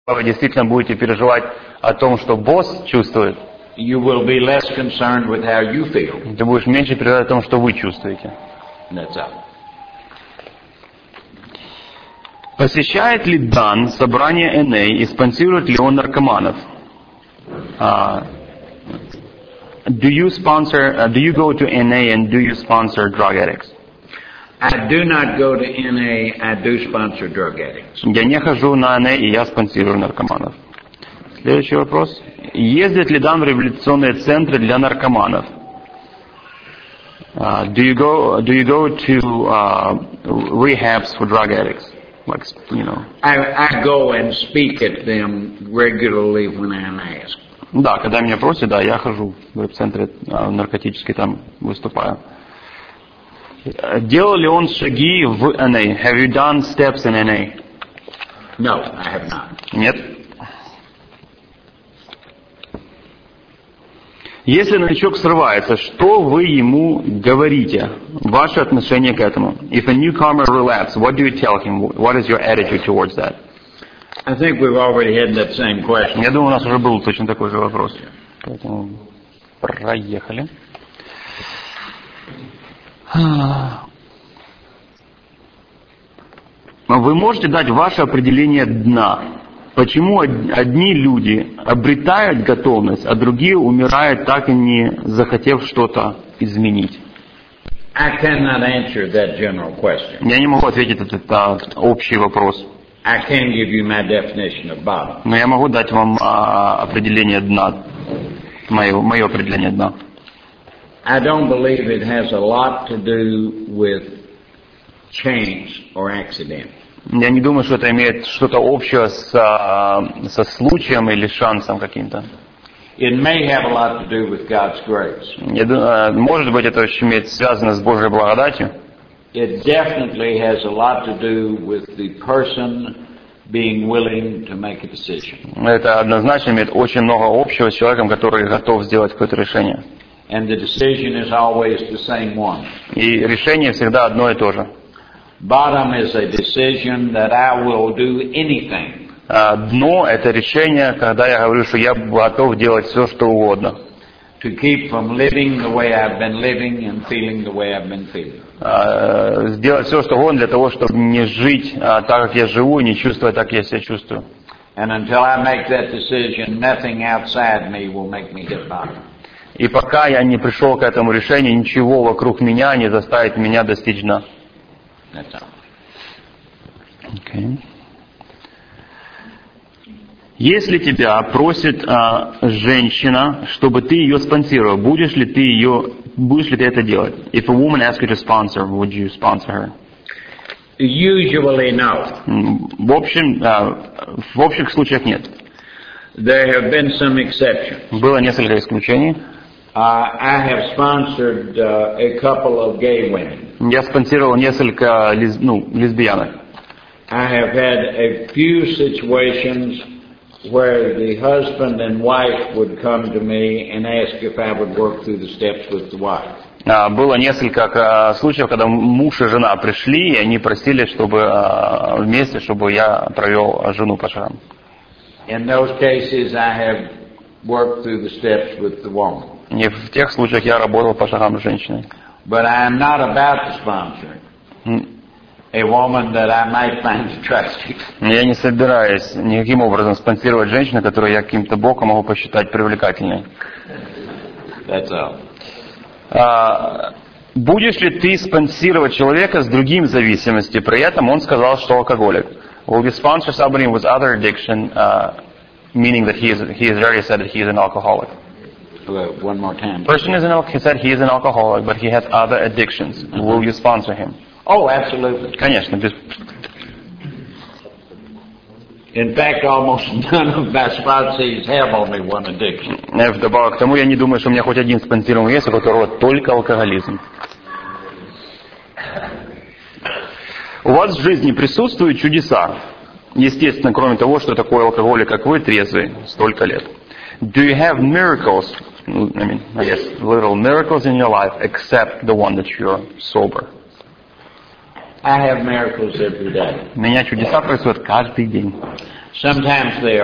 вы действительно будете переживать о том, что босс чувствует, you will be less concerned with how you feel. ты будешь меньше переживать о том, что вы чувствуете. That's all. Посещает ли Дан собрание НА и спонсирует ли он наркоманов? Do you go to NA and do you sponsor drug addicts? I do not go to NA, I do sponsor drug addicts. Я не хожу на НА, и я спонсирую наркоманов. Следующий вопрос. Ездит ли Дан в реабилитационные центры для наркоманов? Do you go to rehabs for drug addicts? Like, you know. I go and speak at them regularly when I'm asked. Да, когда меня просят, да, я хожу в центре наркотический, там выступаю. Делал ли он шаги в НА? Have you done steps in NA? No, I have not. Нет. Если новичок срывается, что вы ему говорите? Ваше отношение к этому? If a newcomer relapses, what do you tell him? What is your attitude towards that? I think we've already had that same question. Я думаю, у нас уже был точно такой же вопрос. Поэтому проехали. Вы можете дать ваше определение дна? Почему одни люди обретают готовность, а другие умирают, так и не захотев что-то изменить? I cannot answer that general question. Я не могу ответить на этот общий вопрос. I can give you my definition of bottom. Но я могу дать вам определение дна, мое определение дна. I don't believe it has a lot to do with chance or accident. Я не думаю, что это имеет что-то общее со случаем или шансом каким-то. It may have a lot to do with God's grace. Может быть, это очень имеет связано с Божьей благодатью. It definitely has a lot to do with the person being willing to make a decision. Это однозначно имеет очень много общего с человеком, который готов сделать какое-то решение. And the decision is always the same one. И решение всегда одно и то же. Bottom is a decision that I will do anything. Дно – это решение, когда я говорю, что я готов делать все, что угодно. To keep from living the way I've been living and feeling the way I've been feeling. Сделать все, что угодно для того, чтобы не жить так, как я живу, и не чувствовать так, как я себя чувствую. And until I make that decision, nothing outside me will make me hit bottom. И пока я не пришел к этому решению, ничего вокруг меня не заставит меня достичь дна. That's all. Okay. Если тебя просит женщина, чтобы ты ее спонсировал, будешь ли ты это делать? If a woman asks you to sponsor, would you sponsor her? Usually no. В общих случаях нет. There have been some exceptions. Было несколько исключений. I have sponsored a couple of gay women. Я спонсировал несколько лесбиянок. I have had a few situations where the husband and wife would come to me and ask if I would work through the steps with the wife. Было несколько случаев, когда муж и жена пришли, и они просили, чтобы вместе, чтобы я провел жену по шагам. In those cases, I have worked through the steps with the woman. И в тех случаях я работал по шагам с женщиной. But I am not about to sponsor a woman that I might find attractive. Я не собираюсь никаким образом спонсировать женщину, которую я каким-то боком могу посчитать привлекательной. That's all. Будешь ли ты спонсировать человека с другим зависимостью? При этом он сказал, что алкоголик. Will you sponsor somebody with other addiction, meaning that he has already said that he is an alcoholic? One more time. Person he said he is an alcoholic, but he has other addictions. Will you sponsor him? Oh, absolutely. Конечно. In fact, almost none of my sponsees have only one addiction. Вдобавок к тому, я не думаю, что у меня хоть один спонсируемый есть, у которого только алкоголизм. У вас в жизни присутствуют чудеса. Естественно, кроме того, что такой алкоголик, как вы, трезвый, столько лет. Do you have miracles? I guess little miracles in your life, except the one that you're sober. I have miracles every day. У меня чудеса происходят каждый день. Sometimes they